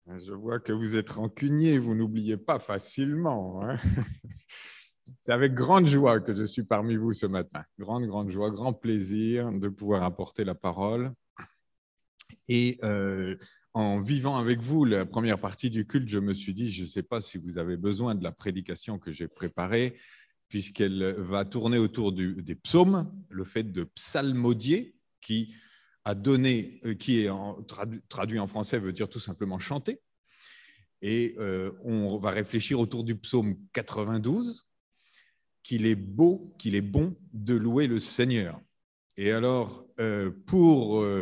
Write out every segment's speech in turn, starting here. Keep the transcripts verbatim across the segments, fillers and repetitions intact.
Je vois que vous êtes rancunier, vous n'oubliez pas facilement. Hein. C'est avec grande joie que je suis parmi vous ce matin. Grande, grande joie, grand plaisir de pouvoir apporter la parole. Et euh, en vivant avec vous la première partie du culte, je me suis dit, je ne sais pas si vous avez besoin de la prédication que j'ai préparée, puisqu'elle va tourner autour du, des psaumes, le fait de psalmodier, qui a donné, qui est en, tradu, traduit en français veut dire tout simplement chanter. Et euh, on va réfléchir autour du psaume quatre-vingt-douze, qu'il est beau, qu'il est bon de louer le Seigneur. Et alors, euh, pour, euh,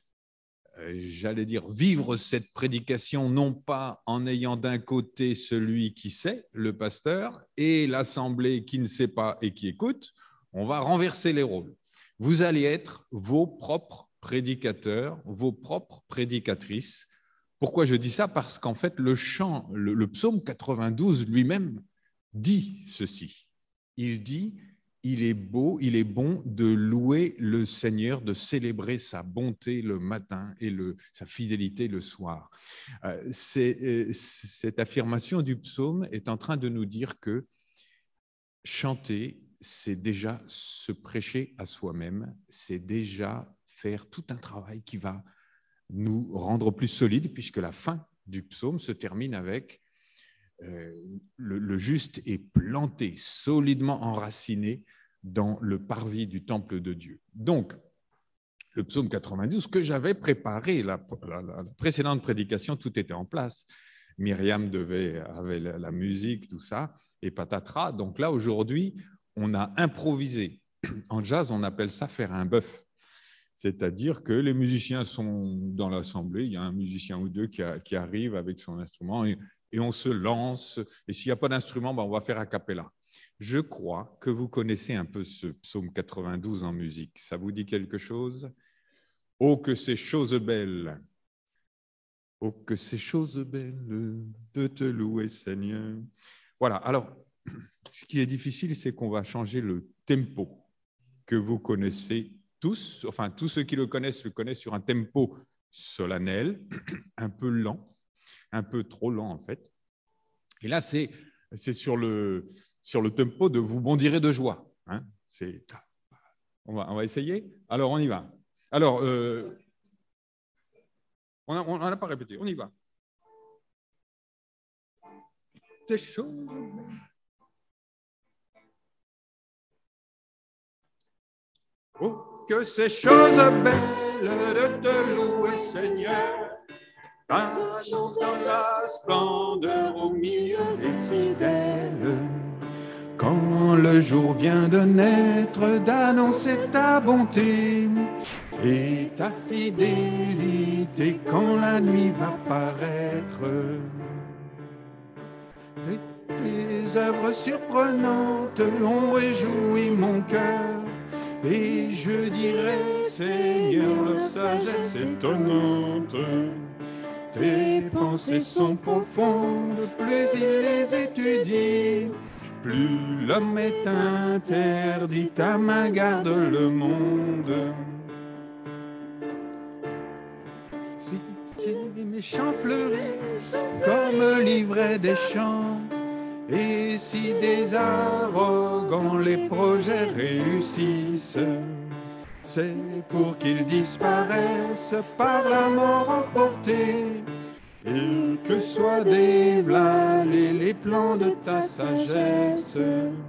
j'allais dire, vivre cette prédication, non pas en ayant d'un côté celui qui sait, le pasteur, et l'assemblée qui ne sait pas et qui écoute, on va renverser les rôles. Vous allez être vos propres prédicateurs, vos propres prédicatrices. Pourquoi je dis ça? Parce qu'en fait, le chant, le, le psaume quatre-vingt-douze lui-même dit ceci. Il dit, il est beau, il est bon de louer le Seigneur, de célébrer sa bonté le matin et le, sa fidélité le soir. Euh, c'est, euh, cette affirmation du psaume est en train de nous dire que chanter, c'est déjà se prêcher à soi-même, c'est déjà faire tout un travail qui va nous rendre plus solides, puisque la fin du psaume se termine avec euh, le, le juste est planté, solidement enraciné dans le parvis du temple de Dieu. Donc, le psaume quatre-vingt-douze que j'avais préparé, la, la, la précédente prédication, tout était en place. Myriam devait, avait la, la musique, tout ça, et patatras. Donc là, aujourd'hui, on a improvisé. En jazz, on appelle ça faire un bœuf. C'est-à-dire que les musiciens sont dans l'assemblée, il y a un musicien ou deux qui, a, qui arrive avec son instrument et, et on se lance. Et s'il n'y a pas d'instrument, ben on va faire a cappella. Je crois que vous connaissez un peu ce psaume quatre-vingt-douze en musique. Ça vous dit quelque chose? Oh, que ces choses belles! Oh, que ces choses belles de te louer, Seigneur! Voilà, alors, ce qui est difficile, c'est qu'on va changer le tempo que vous connaissez tous, enfin tous ceux qui le connaissent le connaissent sur un tempo solennel, un peu lent, un peu trop lent en fait. Et là, c'est, c'est sur, le, sur le tempo de vous bondirez de joie. Hein. C'est, on, va, on va essayer. Alors, on y va. Alors, euh, on n'a pas répété, on y va. C'est chaud. Oh, que ces choses belles de te louer, Seigneur, dans la splendeur au milieu des fidèles. Quand le jour vient de naître, d'annoncer ta bonté et ta fidélité quand la nuit va paraître. Tes, tes œuvres surprenantes ont réjoui mon cœur. Et je dirais, Seigneur, leur sagesse étonnante. Tes pensées sont profondes, plus il les étudie, plus l'homme est interdit, ta main garde le monde. Si, si mes champs fleurissent comme l'ivraie des champs, et si des arrogants les projets réussissent, c'est pour qu'ils disparaissent par la mort emportée, et que soient dévoilés les plans de ta sagesse.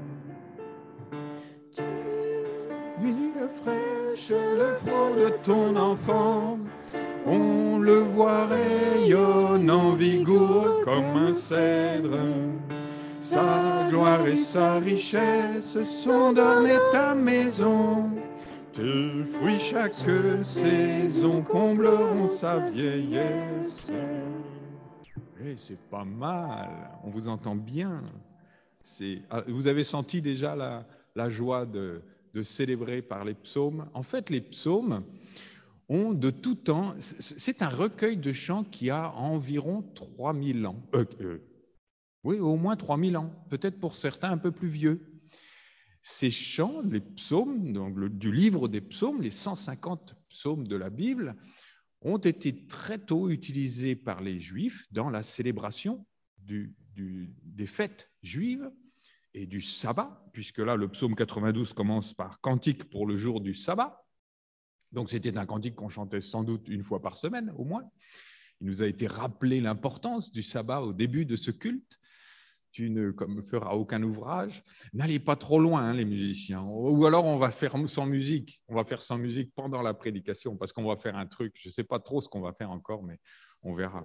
L'huile fraîche, le front de ton enfant, on le voit rayonnant, vigoureux comme un cèdre. Sa gloire et sa richesse sont données ta maison. Tes fruits chaque saison combleront sa vieillesse. Hey, c'est pas mal, on vous entend bien. C'est... Vous avez senti déjà la, la joie de, de célébrer par les psaumes. En fait, les psaumes ont de tout temps... C'est un recueil de chants qui a environ trois mille ans. Euh, euh, oui, au moins trois mille ans, peut-être pour certains un peu plus vieux. Ces chants, les psaumes, donc le, du livre des psaumes, les cent cinquante psaumes de la Bible, ont été très tôt utilisés par les Juifs dans la célébration du, du, des fêtes juives et du sabbat, puisque là, le psaume quatre-vingt-douze commence par « Cantique pour le jour du sabbat ». Donc, c'était un cantique qu'on chantait sans doute une fois par semaine, au moins. Il nous a été rappelé l'importance du sabbat au début de ce culte. Tu ne feras aucun ouvrage. N'allez pas trop loin, hein, les musiciens. Ou alors, on va faire sans musique. On va faire sans musique pendant la prédication, parce qu'on va faire un truc. Je ne sais pas trop ce qu'on va faire encore, mais on verra.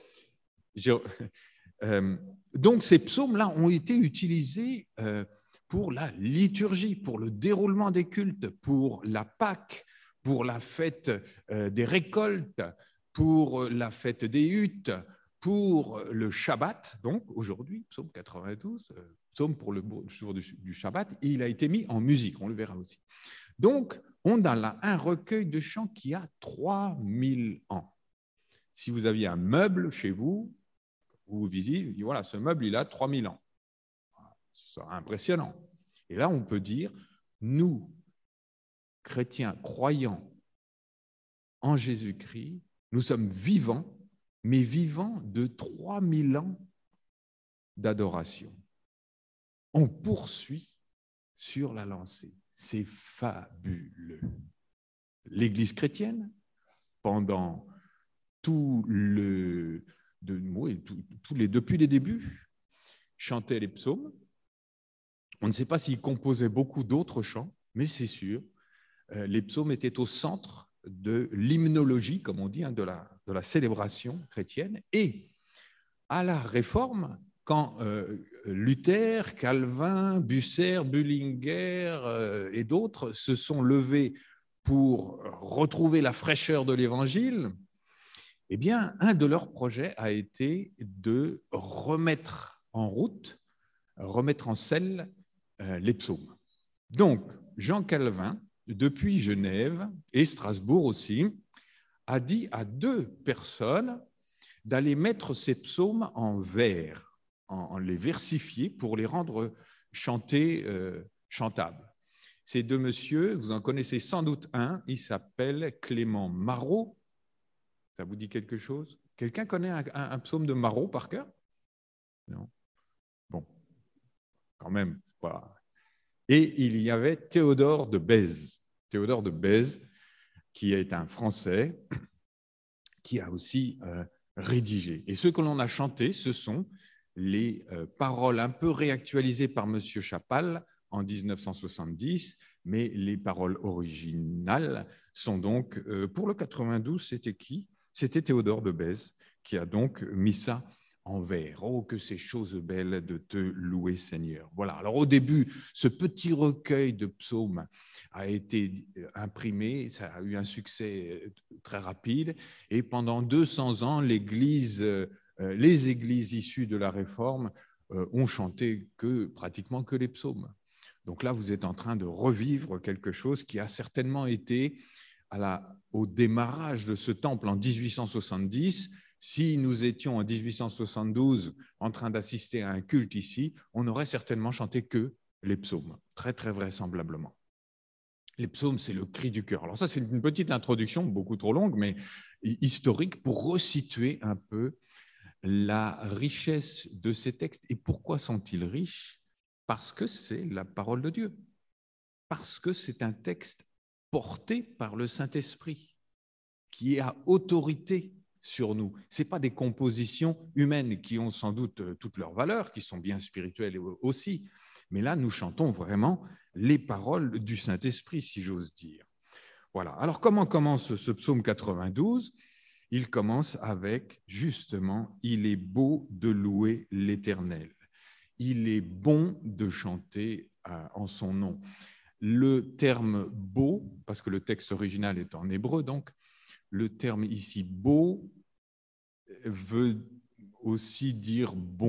Euh, donc, ces psaumes-là ont été utilisés euh, pour la liturgie, pour le déroulement des cultes, pour la Pâque, pour la fête euh, des récoltes, pour la fête des huttes, pour le Shabbat, donc aujourd'hui, psaume quatre-vingt-douze, euh, psaume pour le jour du, du Shabbat, et il a été mis en musique, on le verra aussi. Donc, on a là un recueil de chants qui a trois mille ans. Si vous aviez un meuble chez vous, vous visitez, vous dites, voilà, ce meuble, il a trois mille ans. C'est impressionnant. Et là, on peut dire, nous, chrétiens, croyants en Jésus-Christ, nous sommes vivants, mais vivants de trois mille ans d'adoration. On poursuit sur la lancée. C'est fabuleux. L'Église chrétienne, pendant tout le, de, oui, tout, tout les, depuis les débuts, chantait les psaumes. On ne sait pas s'il composait beaucoup d'autres chants, mais c'est sûr, euh, les psaumes étaient au centre de l'hymnologie, comme on dit, hein, de, la, de la célébration chrétienne. Et à la Réforme, quand euh, Luther, Calvin, Bucer, Bullinger euh, et d'autres se sont levés pour retrouver la fraîcheur de l'Évangile, eh bien, un de leurs projets a été de remettre en route, remettre en selle euh, les psaumes. Donc, Jean Calvin, depuis Genève et Strasbourg aussi, a dit à deux personnes d'aller mettre ces psaumes en vers, en, en les versifier pour les rendre chantés, euh, chantables. Ces deux messieurs, vous en connaissez sans doute un, il s'appelle Clément Marot. Ça vous dit quelque chose? Quelqu'un connaît un, un, un psaume de Marot par cœur? Non. Bon, quand même, pas. Et il y avait Théodore de Bèze. Théodore de Bèze, qui est un Français, qui a aussi euh, rédigé. Et ce que l'on a chanté, ce sont les euh, paroles un peu réactualisées par M. Chapal en mille neuf cent soixante-dix, mais les paroles originales sont donc, euh, pour le quatre-vingt-douze, c'était qui? C'était Théodore de Bèze, qui a donc mis ça en vers. Oh, que ces choses belles de te louer, Seigneur. Voilà. Alors, au début, ce petit recueil de psaumes a été imprimé, ça a eu un succès très rapide, et pendant deux cents ans, l'Église, euh, les églises issues de la Réforme euh, ont chanté que, pratiquement que les psaumes. Donc là, vous êtes en train de revivre quelque chose qui a certainement été à la, au démarrage de ce temple en mille huit cent soixante-dix. Si nous étions en mille huit cent soixante-douze en train d'assister à un culte ici, on n'aurait certainement chanté que les psaumes, très très vraisemblablement. Les psaumes, c'est le cri du cœur. Alors ça, c'est une petite introduction, beaucoup trop longue, mais historique, pour resituer un peu la richesse de ces textes. Et pourquoi sont-ils riches? Parce que c'est la parole de Dieu. Parce que c'est un texte porté par le Saint-Esprit, qui a autorité sur nous. Ce n'est pas des compositions humaines qui ont sans doute toutes leurs valeurs, qui sont bien spirituelles aussi, mais là, nous chantons vraiment les paroles du Saint-Esprit, si j'ose dire. Voilà. Alors, comment commence ce psaume quatre-vingt-douze? Il commence avec, justement, « Il est beau de louer l'Éternel ». Il est bon de chanter en son nom. Le terme « beau », parce que le texte original est en hébreu, donc, le terme ici « beau » veut aussi dire « bon »,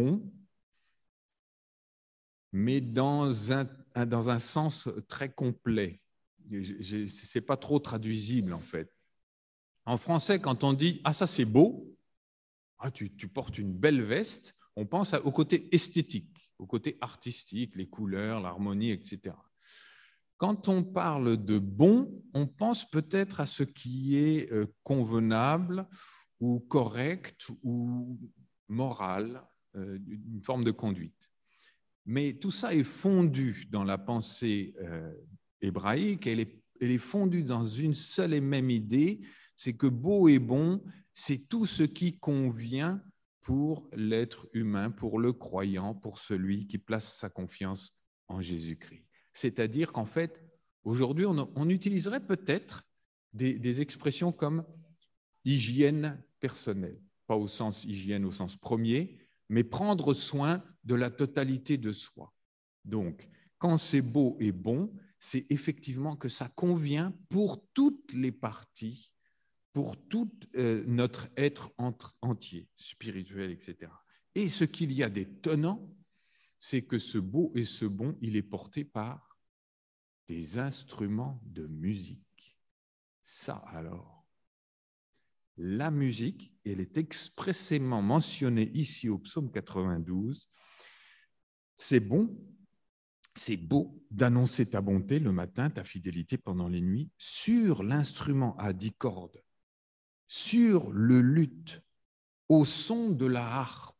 mais dans un, dans un sens très complet. Ce n'est pas trop traduisible, en fait. En français, quand on dit « ah, ça c'est beau ah, », tu, tu portes une belle veste, on pense au côté esthétique, au côté artistique, les couleurs, l'harmonie, et cetera. Quand on parle de bon, on pense peut-être à ce qui est convenable ou correct ou moral, une forme de conduite. Mais tout ça est fondu dans la pensée hébraïque, elle est, elle est fondue dans une seule et même idée, c'est que beau et bon, c'est tout ce qui convient pour l'être humain, pour le croyant, pour celui qui place sa confiance en Jésus-Christ. C'est-à-dire qu'en fait, aujourd'hui, on, on utiliserait peut-être des, des expressions comme hygiène personnelle, pas au sens hygiène au sens premier, mais prendre soin de la totalité de soi. Donc, quand c'est beau et bon, c'est effectivement que ça convient pour toutes les parties, pour tout euh, notre être entre, entier, spirituel, et cetera. Et ce qu'il y a d'étonnant, c'est que ce beau et ce bon, il est porté par des instruments de musique. Ça alors, la musique, elle est expressément mentionnée ici au psaume quatre-vingt-douze. C'est bon, c'est beau d'annoncer ta bonté le matin, ta fidélité pendant les nuits, sur l'instrument à dix cordes, sur le luth, au son de la harpe.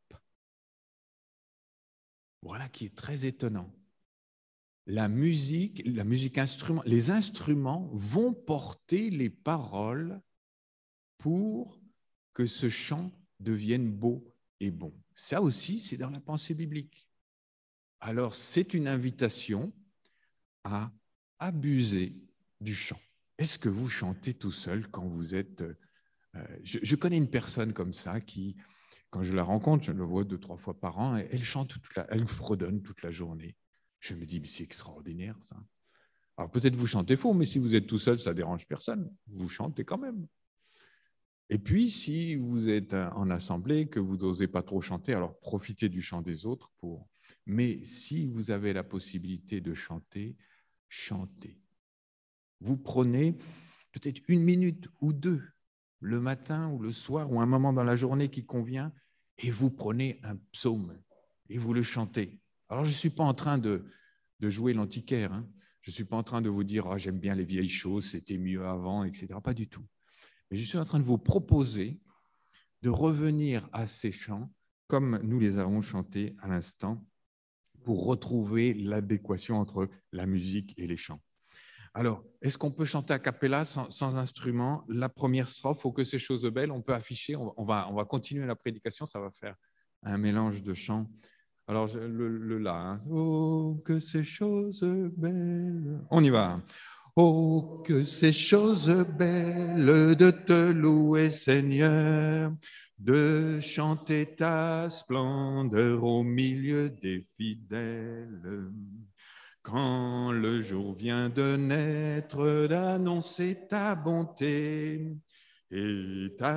Voilà qui est très étonnant. La musique, la musique instrument, les instruments vont porter les paroles pour que ce chant devienne beau et bon. Ça aussi, c'est dans la pensée biblique. Alors, c'est une invitation à abuser du chant. Est-ce que vous chantez tout seul quand vous êtes... Euh, je, je connais une personne comme ça qui, quand je la rencontre, je la vois deux, trois fois par an, elle chante toute la, elle fredonne toute la journée. Je me dis, mais c'est extraordinaire ça. Alors peut-être vous chantez faux, mais si vous êtes tout seul, ça ne dérange personne. Vous chantez quand même. Et puis, si vous êtes en assemblée, que vous n'osez pas trop chanter, alors profitez du chant des autres pour... Mais si vous avez la possibilité de chanter, chantez. Vous prenez peut-être une minute ou deux, le matin ou le soir, ou un moment dans la journée qui convient, et vous prenez un psaume et vous le chantez. Alors, je ne suis pas en train de, de jouer l'antiquaire, hein. Je ne suis pas en train de vous dire oh, « j'aime bien les vieilles choses, c'était mieux avant », et cetera. Pas du tout. Mais je suis en train de vous proposer de revenir à ces chants, comme nous les avons chantés à l'instant, pour retrouver l'adéquation entre la musique et les chants. Alors, est-ce qu'on peut chanter a cappella sans, sans instrument? La première strophe, « Oh que ces choses belles », on peut afficher, on va, on va continuer la prédication, ça va faire un mélange de chants. Alors, le, le là, hein. Oh que ces choses belles, on y va. Oh que ces choses belles de te louer Seigneur, de chanter ta splendeur au milieu des fidèles. Quand le jour vient de naître, d'annoncer ta bonté et ta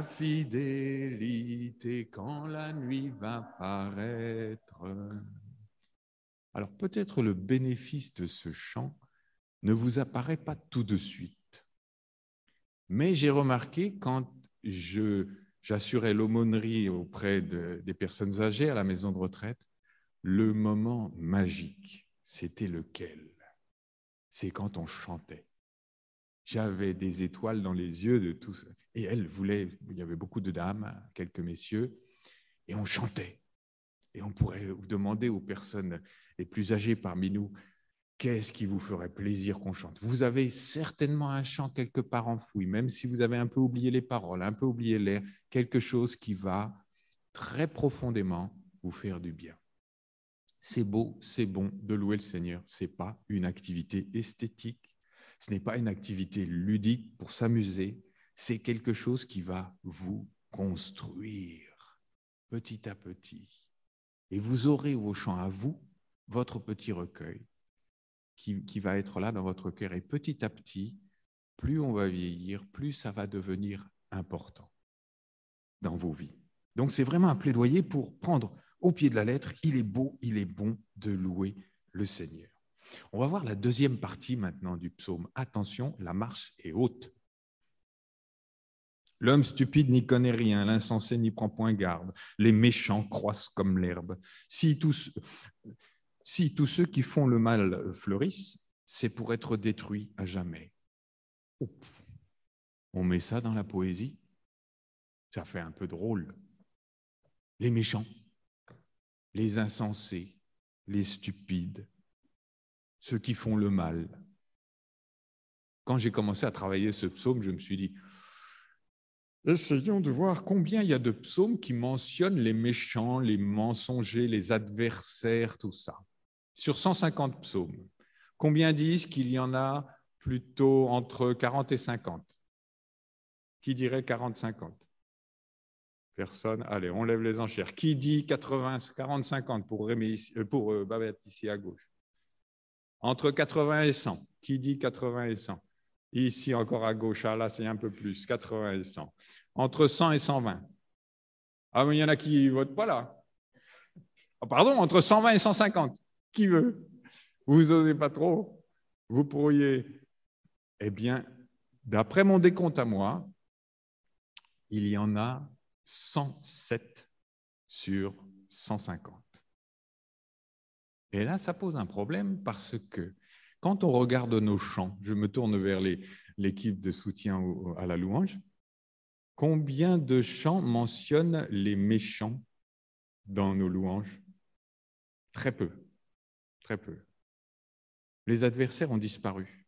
fidélité quand la nuit va paraître. Alors peut-être le bénéfice de ce chant ne vous apparaît pas tout de suite. Mais j'ai remarqué quand je, j'assurais l'aumônerie auprès de, des personnes âgées à la maison de retraite, le moment magique, c'était lequel? C'est quand on chantait. J'avais des étoiles dans les yeux de tous. Et elle voulait, il y avait beaucoup de dames, quelques messieurs, et on chantait. Et on pourrait demander aux personnes les plus âgées parmi nous, qu'est-ce qui vous ferait plaisir qu'on chante? Vous avez certainement un chant quelque part enfoui, même si vous avez un peu oublié les paroles, un peu oublié l'air, quelque chose qui va très profondément vous faire du bien. C'est beau, c'est bon de louer le Seigneur. Ce n'est pas une activité esthétique, ce n'est pas une activité ludique pour s'amuser, c'est quelque chose qui va vous construire petit à petit. Et vous aurez vos chants à vous, votre petit recueil, Qui, qui va être là dans votre cœur. Et petit à petit, plus on va vieillir, plus ça va devenir important dans vos vies. Donc, c'est vraiment un plaidoyer pour prendre au pied de la lettre, il est beau, il est bon de louer le Seigneur. On va voir la deuxième partie maintenant du psaume. Attention, la marche est haute. L'homme stupide n'y connaît rien, l'insensé n'y prend point garde, les méchants croissent comme l'herbe. Si tous... Si tous ceux qui font le mal fleurissent, c'est pour être détruit à jamais. On met ça dans la poésie, ça fait un peu drôle. Les méchants, les insensés, les stupides, ceux qui font le mal. Quand j'ai commencé à travailler ce psaume, je me suis dit, essayons de voir combien il y a de psaumes qui mentionnent les méchants, les mensongers, les adversaires, tout ça. Sur cent cinquante psaumes, combien disent qu'il y en a plutôt entre quarante et cinquante? Qui dirait quarante cinquante? Personne. Allez, on lève les enchères. Qui dit quatre-vingts, quarante cinquante pour, Rémi, pour euh, Babette ici à gauche? Entre quatre-vingts et cent. Qui dit quatre-vingts et cent? Ici encore à gauche, ah là c'est un peu plus, quatre-vingts et cent. Entre cent et cent vingt. Ah mais il y en a qui ne votent pas là. Oh, pardon, entre cent vingt et cent cinquante. Qui veut? Vous n'osez pas trop? Vous pourriez. Eh bien, d'après mon décompte à moi, il y en a cent sept sur cent cinquante. Et là, ça pose un problème parce que quand on regarde nos chants, je me tourne vers les, l'équipe de soutien au, à la louange, combien de chants mentionnent les méchants dans nos louanges? Très peu, très peu. Les adversaires ont disparu.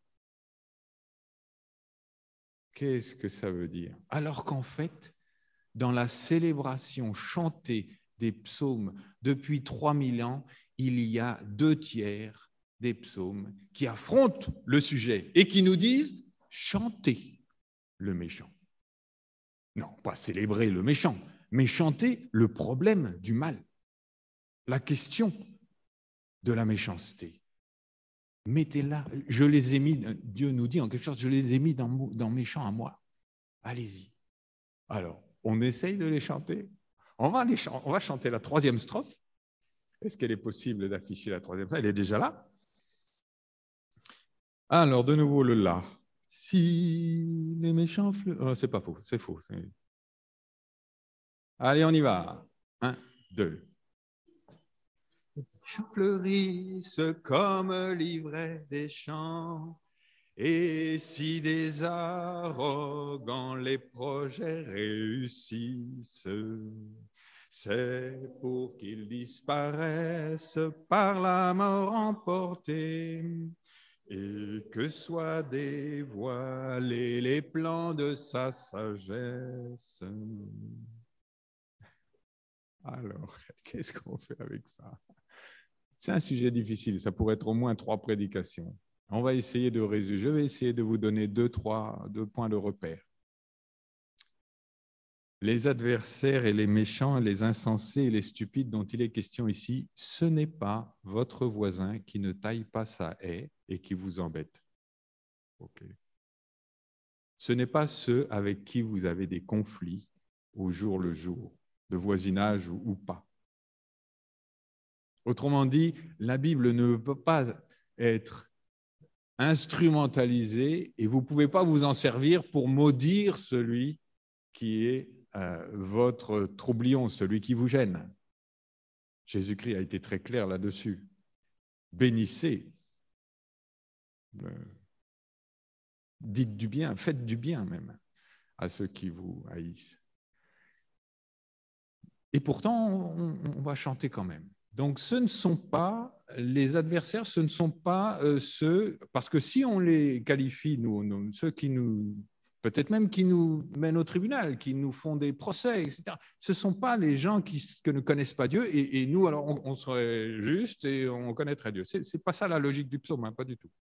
Qu'est-ce que ça veut dire? Alors qu'en fait, dans la célébration chantée des psaumes depuis trois mille ans, il y a deux tiers des psaumes qui affrontent le sujet et qui nous disent chanter le méchant. Non, pas célébrer le méchant, mais chanter le problème du mal, la question de la méchanceté. Mettez-la, je les ai mis, Dieu nous dit en quelque sorte, je les ai mis dans, dans mes chants à moi. Allez-y. Alors, on essaye de les chanter. On va, les, on va chanter la troisième strophe. Est-ce qu'elle est possible d'afficher la troisième strophe? Elle est déjà là. Alors, de nouveau, le la. Si les méchants... Oh, c'est pas faux, c'est faux. Allez, on y va. Un, deux. Les champs fleurissent comme l'ivraie des champs. Et si des arrogants les projets réussissent, c'est pour qu'ils disparaissent par la mort emportée et que soient dévoilés les plans de sa sagesse. Alors, qu'est-ce qu'on fait avec ça? C'est un sujet difficile, ça pourrait être au moins trois prédications. On va essayer de résumer. Je vais essayer de vous donner deux, trois, deux points de repère. Les adversaires et les méchants, les insensés et les stupides dont il est question ici, ce n'est pas votre voisin qui ne taille pas sa haie et qui vous embête. Okay. Ce n'est pas ceux avec qui vous avez des conflits au jour le jour, de voisinage ou, ou pas. Autrement dit, la Bible ne peut pas être instrumentalisé et vous ne pouvez pas vous en servir pour maudire celui qui est euh, votre troublion, celui qui vous gêne. Jésus-Christ a été très clair là-dessus. Bénissez, euh, dites du bien, faites du bien même à ceux qui vous haïssent. Et pourtant, on, on va chanter quand même. Donc, ce ne sont pas les adversaires, ce ne sont pas euh, ceux, parce que si on les qualifie, nous, nous, ceux qui nous, peut-être même qui nous mènent au tribunal, qui nous font des procès, et cetera, ce ne sont pas les gens qui, qui ne connaissent pas Dieu, et, et nous, alors, on, on serait juste et on connaîtrait Dieu. Ce n'est pas ça la logique du psaume, hein, pas du tout.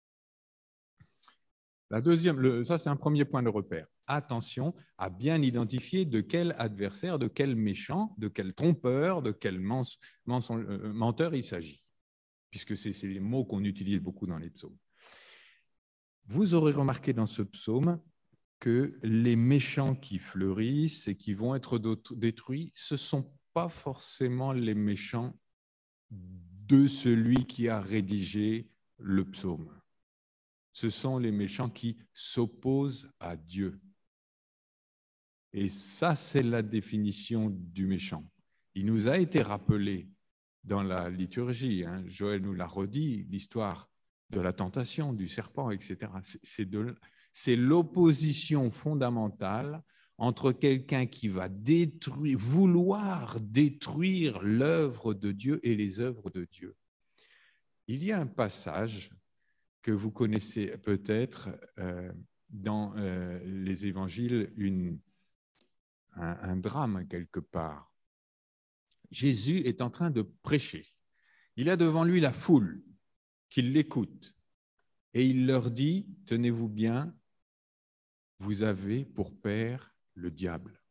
La deuxième, le, ça c'est un premier point de repère. Attention à bien identifier de quel adversaire, de quel méchant, de quel trompeur, de quel mens, mensonge, euh, menteur il s'agit, puisque c'est les mots qu'on utilise beaucoup dans les psaumes. Vous aurez remarqué dans ce psaume que les méchants qui fleurissent et qui vont être détruits, ce ne sont pas forcément les méchants de celui qui a rédigé le psaume. Ce sont les méchants qui s'opposent à Dieu. Et ça, c'est la définition du méchant. Il nous a été rappelé dans la liturgie, hein, Joël nous l'a redit, l'histoire de la tentation, du serpent, et cetera. C'est de, c'est l'opposition fondamentale entre quelqu'un qui va détruire, vouloir détruire l'œuvre de Dieu et les œuvres de Dieu. Il y a un passage que vous connaissez peut-être euh, dans euh, les évangiles, une, un, un drame quelque part. Jésus est en train de prêcher. Il a devant lui la foule qui l'écoute et il leur dit, tenez-vous bien, vous avez pour père le diable.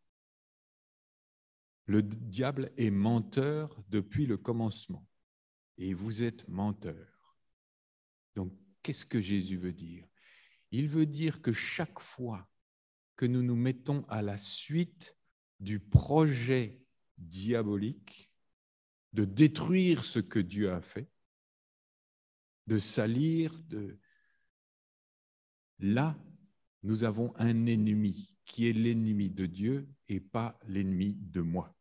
Le diable est menteur depuis le commencement et vous êtes menteur. Donc, qu'est-ce que Jésus veut dire? Il veut dire que chaque fois que nous nous mettons à la suite du projet diabolique de détruire ce que Dieu a fait, de salir, de... là, nous avons un ennemi qui est l'ennemi de Dieu et pas l'ennemi de moi.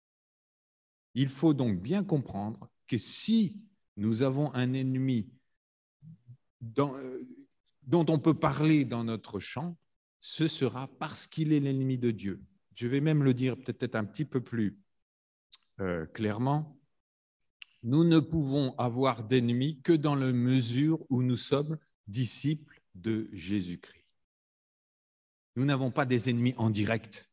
Il faut donc bien comprendre que si nous avons un ennemi dans, euh, dont on peut parler dans notre champ, ce sera parce qu'il est l'ennemi de Dieu. Je vais même le dire peut-être un petit peu plus euh, clairement. Nous ne pouvons avoir d'ennemis que dans la mesure où nous sommes disciples de Jésus-Christ. Nous n'avons pas des ennemis en direct.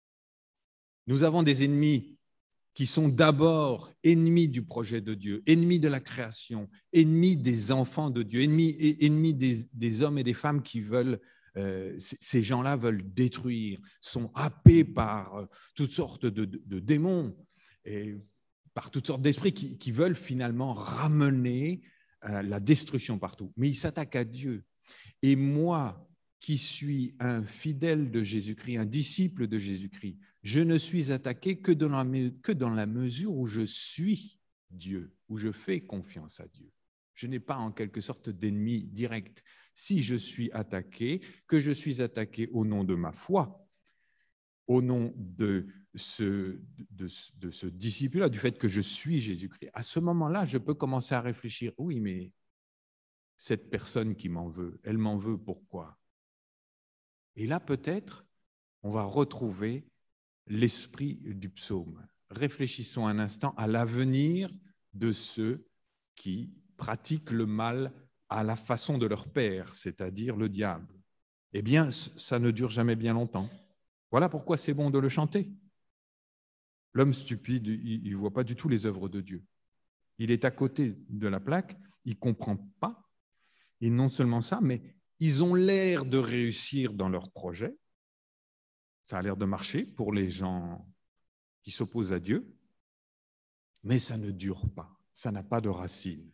Nous avons des ennemis qui sont d'abord ennemis du projet de Dieu, ennemis de la création, ennemis des enfants de Dieu, ennemis, ennemis des, des hommes et des femmes qui veulent, euh, ces gens-là veulent détruire, sont happés par toutes sortes de, de, de démons et par toutes sortes d'esprits qui, qui veulent finalement ramener euh, la destruction partout. Mais ils s'attaquent à Dieu. Et moi, qui suis un fidèle de Jésus-Christ, un disciple de Jésus-Christ, je ne suis attaqué que dans, la, que dans la mesure où je suis Dieu, où je fais confiance à Dieu. Je n'ai pas en quelque sorte d'ennemi direct. Si je suis attaqué, que je suis attaqué au nom de ma foi, au nom de ce, de, de ce disciple-là, du fait que je suis Jésus-Christ, à ce moment-là, je peux commencer à réfléchir, oui, mais cette personne qui m'en veut, elle m'en veut pourquoi? Et là, peut-être, on va retrouver l'esprit du psaume. Réfléchissons un instant à l'avenir de ceux qui pratiquent le mal à la façon de leur père, c'est-à-dire le diable. Eh bien, ça ne dure jamais bien longtemps. Voilà pourquoi c'est bon de le chanter. L'homme stupide, il ne voit pas du tout les œuvres de Dieu. Il est à côté de la plaque, il ne comprend pas. Et non seulement ça, mais ils ont l'air de réussir dans leur projet. Ça a l'air de marcher pour les gens qui s'opposent à Dieu, mais ça ne dure pas, ça n'a pas de racines.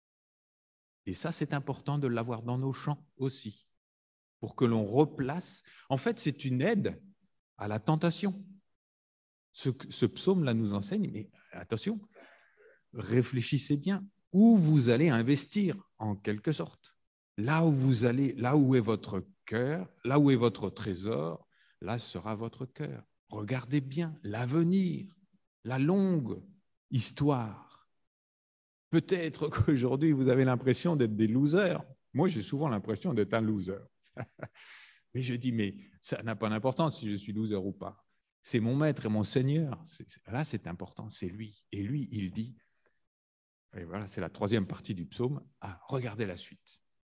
Et ça, c'est important de l'avoir dans nos champs aussi, pour que l'on replace. En fait, c'est une aide à la tentation. Ce, ce psaume-là nous enseigne, mais attention, réfléchissez bien où vous allez investir, en quelque sorte. Là où vous allez, là où est votre cœur, là où est votre trésor, là sera votre cœur. Regardez bien l'avenir, la longue histoire. Peut-être qu'aujourd'hui, vous avez l'impression d'être des losers. Moi, j'ai souvent l'impression d'être un loser. Mais je dis, mais ça n'a pas d'importance si je suis loser ou pas. C'est mon maître et mon Seigneur. C'est, là, c'est important, c'est lui. Et lui, il dit, et voilà, c'est la troisième partie du psaume, ah, regardez la suite.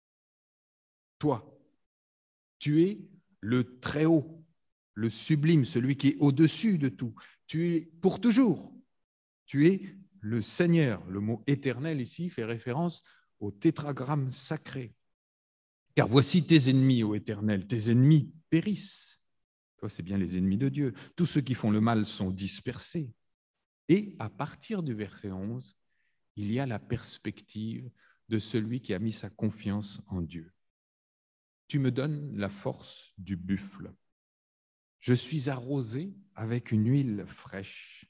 Toi, tu es le très haut, le sublime, celui qui est au-dessus de tout. Tu es pour toujours. Tu es le Seigneur. Le mot éternel ici fait référence au tétragramme sacré. Car voici tes ennemis, ô Éternel, tes ennemis périssent. Toi, c'est bien les ennemis de Dieu. Tous ceux qui font le mal sont dispersés. Et à partir du verset onze, il y a la perspective de celui qui a mis sa confiance en Dieu. Tu me donnes la force du buffle. Je suis arrosé avec une huile fraîche.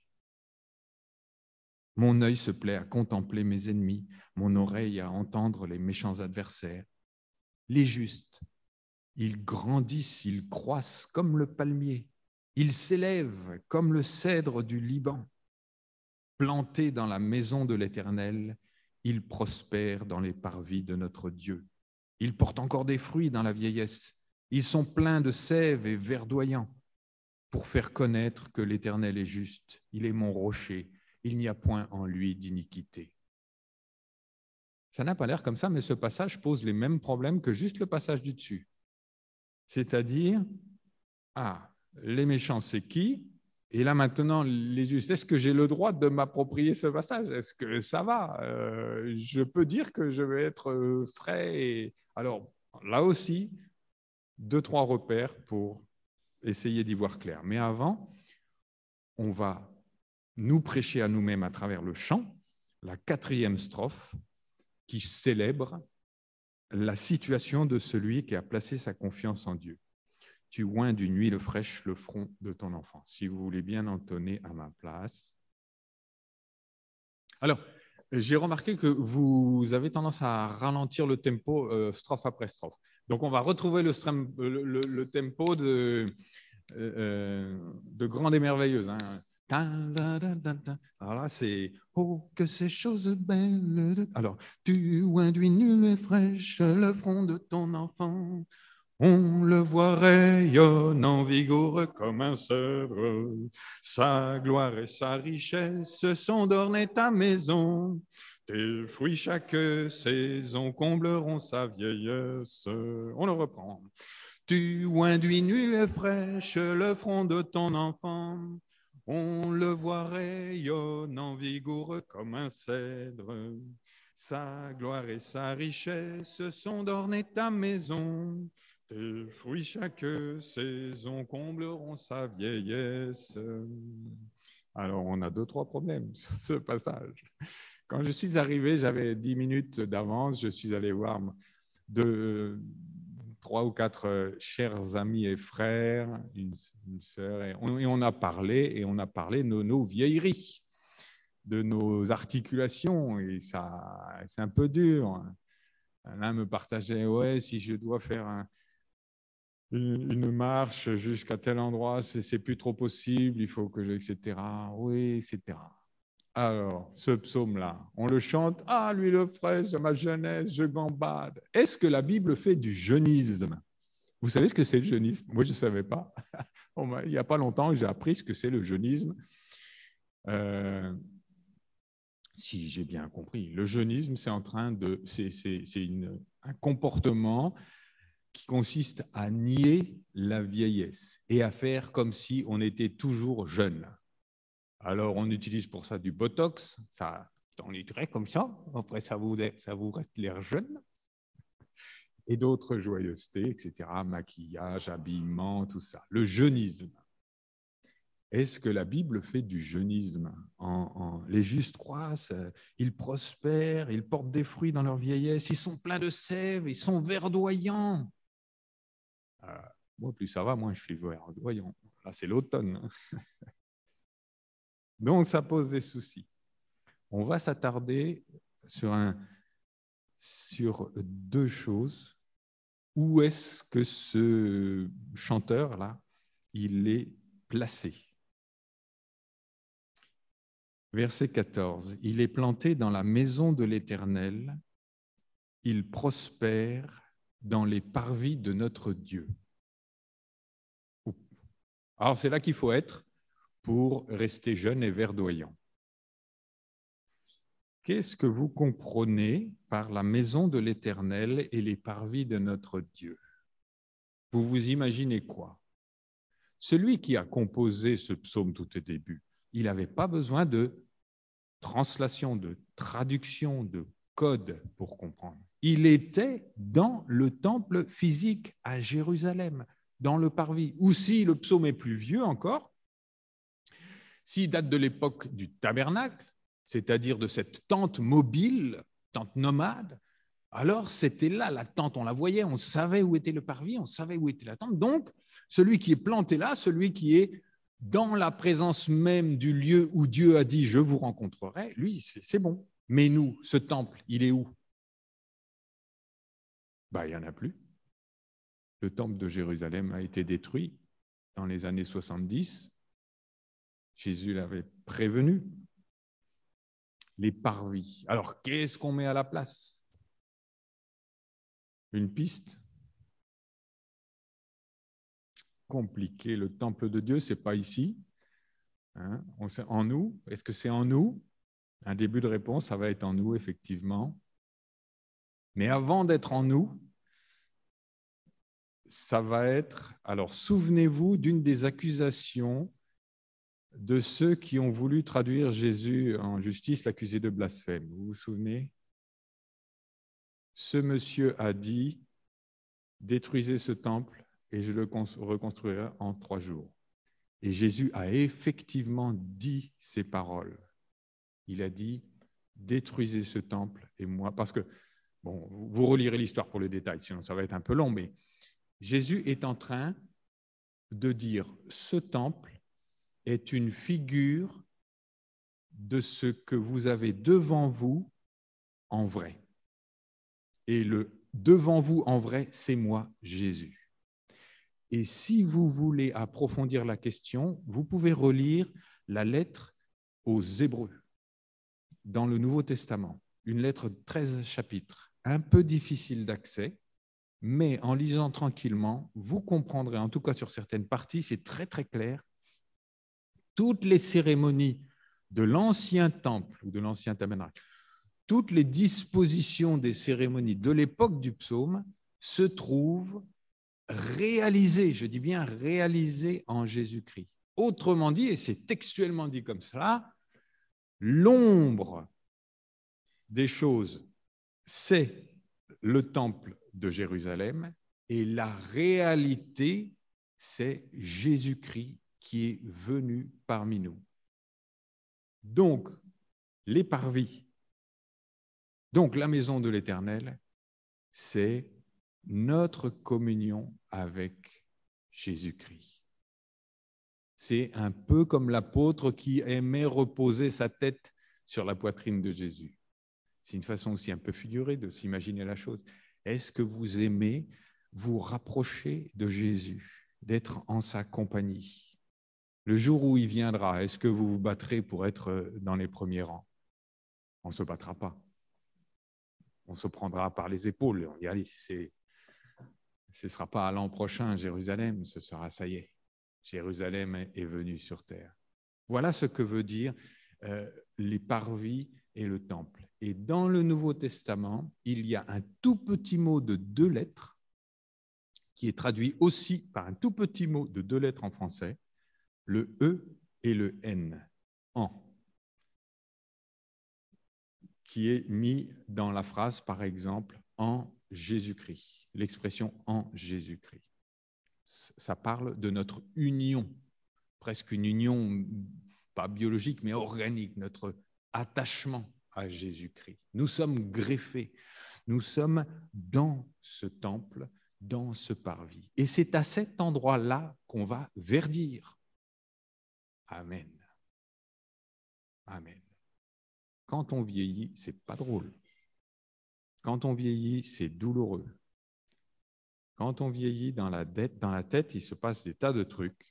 Mon œil se plaît à contempler mes ennemis, mon oreille à entendre les méchants adversaires. Les justes, ils grandissent, ils croissent comme le palmier. Ils s'élèvent comme le cèdre du Liban. Plantés dans la maison de l'Éternel, Ils prospèrent dans les parvis de notre Dieu. Ils portent encore des fruits dans la vieillesse. Ils sont pleins de sève et verdoyants pour faire connaître que l'Éternel est juste. Il est mon rocher. Il n'y a point en lui d'iniquité. Ça n'a pas l'air comme ça, mais ce passage pose les mêmes problèmes que juste le passage du dessus. C'est-à-dire, ah, les méchants, c'est qui? Et là, maintenant, les justes, est-ce que j'ai le droit de m'approprier ce passage? Est-ce que ça va? euh, Je peux dire que je vais être frais. Et... Alors, là aussi, deux, trois repères pour essayer d'y voir clair. Mais avant, on va nous prêcher à nous-mêmes à travers le chant, la quatrième strophe, qui célèbre la situation de celui qui a placé sa confiance en Dieu. Tu oins d'une huile fraîche le front de ton enfant. Si vous voulez bien entonner à ma place. Alors, j'ai remarqué que vous avez tendance à ralentir le tempo euh, strophe après strophe. Donc, on va retrouver le, le, le, le tempo de, euh, de Grande et Merveilleuse. Hein. Alors là, c'est « Oh, que ces choses belles !» Alors, tu oins d'une huile fraîche le front de ton enfant. On le voit rayonnant, vigoureux comme un cèdre. Sa gloire et sa richesse sont d'orner ta maison. Tes fruits chaque saison combleront sa vieillesse. On le reprend. Tu oins d'une huile fraîche le front de ton enfant. On le voit rayonnant, vigoureux comme un cèdre. Sa gloire et sa richesse sont d'orner ta maison. Tes fruits chaque saison combleront sa vieillesse. Alors, on a deux, trois problèmes sur ce passage. Quand je suis arrivé, j'avais dix minutes d'avance. Je suis allé voir deux, trois ou quatre chers amis et frères, une, une sœur, et on, et on a parlé, et on a parlé de nos, nos vieilleries, de nos articulations, et ça, c'est un peu dur. L'un me partageait, ouais, si je dois faire un, une, une marche jusqu'à tel endroit, c'est plus trop possible, il faut que je, et cetera. Oui, et cetera. Alors, ce psaume-là, on le chante, ah, lui le fraîche, de ma jeunesse, je gambade. Est-ce que la Bible fait du jeunisme? Vous savez ce que c'est le jeunisme? Moi, je ne savais pas. Il n'y a pas longtemps, j'ai appris ce que c'est le jeunisme. Euh, si j'ai bien compris, le jeunisme, c'est en train de, c'est, c'est, c'est une, un comportement qui consiste à nier la vieillesse et à faire comme si on était toujours jeune. Alors, on utilise pour ça du Botox, ça t'enlitrait comme ça, après ça vous, ça vous reste l'air jeune, et d'autres joyeusetés, et cetera, maquillage, habillement, tout ça. Le jeunisme. Est-ce que la Bible fait du jeunisme? en, en, Les justes croissent, ils prospèrent, ils portent des fruits dans leur vieillesse, ils sont pleins de sève, ils sont verdoyants. Euh, moi, plus ça va, moins je suis verdoyant. Là, c'est l'automne. Donc, ça pose des soucis. On va s'attarder sur, un, sur deux choses. Où est-ce que ce chanteur-là, il est placé? Verset quatorze. Il est planté dans la maison de l'Éternel. Il prospère dans les parvis de notre Dieu. Alors, c'est là qu'il faut être pour rester jeune et verdoyant. Qu'est-ce que vous comprenez par la maison de l'Éternel et les parvis de notre Dieu? Vous vous imaginez quoi? Celui qui a composé ce psaume tout au début, il n'avait pas besoin de translation, de traduction, de code pour comprendre. Il était dans le temple physique à Jérusalem, dans le parvis. Ou si le psaume est plus vieux encore, s'il date de l'époque du tabernacle, c'est-à-dire de cette tente mobile, tente nomade, alors c'était là la tente, on la voyait, on savait où était le parvis, on savait où était la tente. Donc, celui qui est planté là, celui qui est dans la présence même du lieu où Dieu a dit « je vous rencontrerai », lui, c'est bon. Mais nous, ce temple, il est où? Ben, il n'y en a plus. Le temple de Jérusalem a été détruit dans les années soixante-dix. Jésus l'avait prévenu. les parvis. Alors, qu'est-ce qu'on met à la place? Une piste? Compliqué. Le temple de Dieu, ce n'est pas ici. Hein? On sait, en nous. Est-ce que c'est en nous? Un début de réponse, ça va être en nous, effectivement. Mais avant d'être en nous, ça va être... Alors, souvenez-vous d'une des accusations de ceux qui ont voulu traduire Jésus en justice, l'accusé de blasphème. Vous vous souvenez? Ce monsieur a dit, détruisez ce temple et je le reconstruirai en trois jours. Et Jésus a effectivement dit ces paroles. Il a dit, détruisez ce temple et moi, parce que, bon, vous relirez l'histoire pour les détails, sinon ça va être un peu long, mais Jésus est en train de dire, ce temple est une figure de ce que vous avez devant vous en vrai. Et le devant vous en vrai, c'est moi, Jésus. Et si vous voulez approfondir la question, vous pouvez relire la lettre aux Hébreux dans le Nouveau Testament, une lettre de treize chapitres, un peu difficile d'accès, mais en lisant tranquillement, vous comprendrez, en tout cas sur certaines parties, c'est très très clair, toutes les cérémonies de l'ancien temple ou de l'ancien tabernacle, toutes les dispositions des cérémonies de l'époque du psaume se trouvent réalisées, je dis bien réalisées en Jésus-Christ. Autrement dit, et c'est textuellement dit comme cela, l'ombre des choses, c'est le temple de Jérusalem et la réalité, c'est Jésus-Christ qui est venu parmi nous. Donc, les parvis, donc la maison de l'Éternel, c'est notre communion avec Jésus-Christ. C'est un peu comme l'apôtre qui aimait reposer sa tête sur la poitrine de Jésus. C'est une façon aussi un peu figurée de s'imaginer la chose. Est-ce que vous aimez vous rapprocher de Jésus, d'être en sa compagnie? Le jour où il viendra, est-ce que vous vous battrez pour être dans les premiers rangs? On ne se battra pas. On se prendra par les épaules. On dit, allez, c'est, ce ne sera pas à l'an prochain, Jérusalem, ce sera, ça y est, Jérusalem est venue sur terre. Voilà ce que veut dire euh, les parvis et le temple. Et dans le Nouveau Testament, il y a un tout petit mot de deux lettres qui est traduit aussi par un tout petit mot de deux lettres en français, le E et le N, en, qui est mis dans la phrase, par exemple, en Jésus-Christ, l'expression en Jésus-Christ. Ça parle de notre union, presque une union, pas biologique, mais organique, notre attachement à Jésus-Christ. Nous sommes greffés, nous sommes dans ce temple, dans ce parvis. Et c'est à cet endroit-là qu'on va verdir. Amen. Amen. Quand on vieillit, c'est pas drôle. Quand on vieillit, c'est douloureux. Quand on vieillit dans la, dette, dans la tête, il se passe des tas de trucs.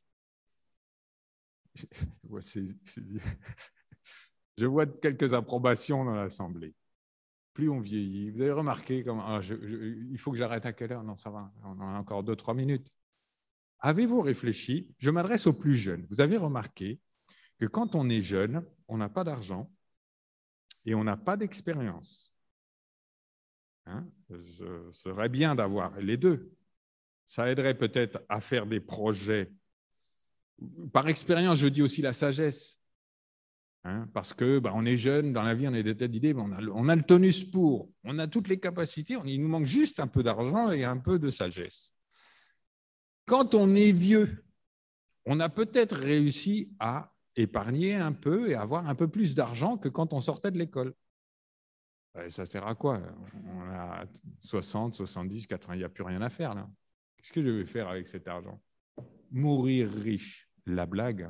c'est, c'est... Je vois quelques approbations dans l'Assemblée. Plus on vieillit, vous avez remarqué, comme, ah, je, je, il faut que j'arrête à quelle heure? Non, ça va, on a encore deux, trois minutes. Avez-vous réfléchi? Je m'adresse aux plus jeunes. Vous avez remarqué que quand on est jeune, on n'a pas d'argent et on n'a pas d'expérience. Hein? Ce serait bien d'avoir les deux. Ça aiderait peut-être à faire des projets. Par expérience, je dis aussi la sagesse. Hein, parce que bah, on est jeune, dans la vie, on a des tas d'idées, mais on a, on a le tonus pour, on a toutes les capacités, on, il nous manque juste un peu d'argent et un peu de sagesse. Quand on est vieux, on a peut-être réussi à épargner un peu et avoir un peu plus d'argent que quand on sortait de l'école. Et ça sert à quoi? On a soixante, soixante-dix, quatre-vingts, il n'y a plus rien à faire là. Qu'est-ce que je vais faire avec cet argent? Mourir riche, la blague.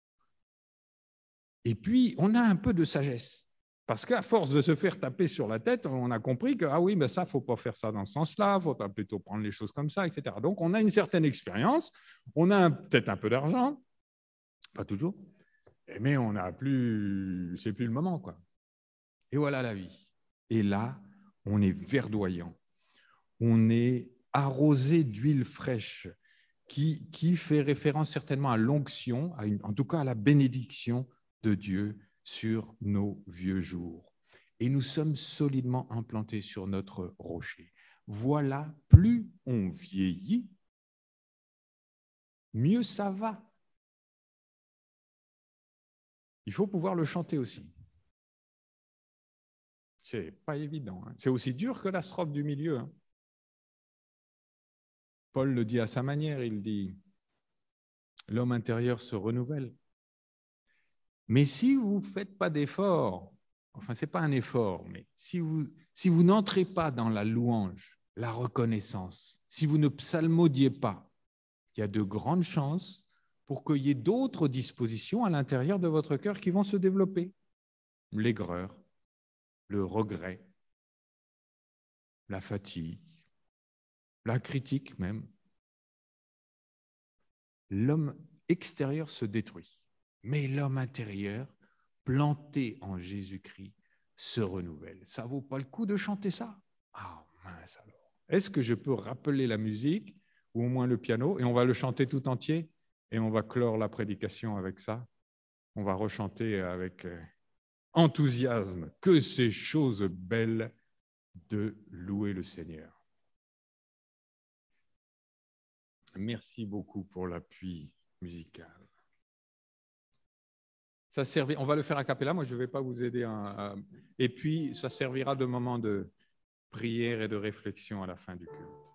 Et puis, on a un peu de sagesse. Parce qu'à force de se faire taper sur la tête, on a compris que, ah oui, mais ça, il ne faut pas faire ça dans ce sens-là, il faut plutôt prendre les choses comme ça, et cetera. Donc, on a une certaine expérience, on a peut-être un peu d'argent, pas toujours, mais on n'a plus, c'est plus le moment, quoi. Et voilà la vie. Et là, on est verdoyant. On est arrosé d'huile fraîche qui, qui fait référence certainement à l'onction, à une, en tout cas à la bénédiction de Dieu sur nos vieux jours. Et nous sommes solidement implantés sur notre rocher. Voilà, plus on vieillit, mieux ça va. Il faut pouvoir le chanter aussi. C'est pas évident. Hein. C'est aussi dur que la strophe du milieu. Hein. Paul le dit à sa manière, il dit « L'homme intérieur se renouvelle ». Mais si vous ne faites pas d'effort, enfin, ce n'est pas un effort, mais si vous, si vous n'entrez pas dans la louange, la reconnaissance, si vous ne psalmodiez pas, il y a de grandes chances pour qu'il y ait d'autres dispositions à l'intérieur de votre cœur qui vont se développer. L'aigreur, le regret, la fatigue, la critique même. L'homme extérieur se détruit, mais l'homme intérieur, planté en Jésus-Christ, se renouvelle. Ça ne vaut pas le coup de chanter ça? Ah, mince alors. Est-ce que je peux rappeler la musique, ou au moins le piano, et on va le chanter tout entier, et on va clore la prédication avec ça? On va rechanter avec enthousiasme que ces choses belles de louer le Seigneur. Merci beaucoup pour l'appui musical. Ça servi... On va le faire a cappella, moi je ne vais pas vous aider. À... à... Et puis, ça servira de moment de prière et de réflexion à la fin du culte.